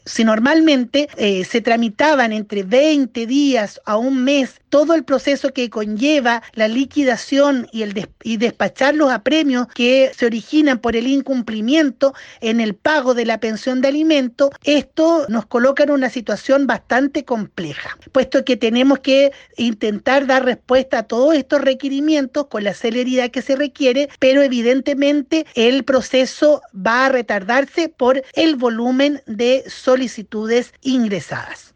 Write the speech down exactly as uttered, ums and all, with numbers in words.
Si normalmente eh, se tramitaban entre veinte días a un mes todo el proceso que conlleva la liquidación y, el des y despachar los apremios que se originan por el incumplimiento en el pago de la pensión de alimentos, esto nos coloca en una situación bastante compleja, puesto que tenemos que intentar dar respuesta a todos estos requerimientos con la celeridad que se requiere, pero evidentemente el proceso va a retardarse por el volumen de solicitudes ingresadas.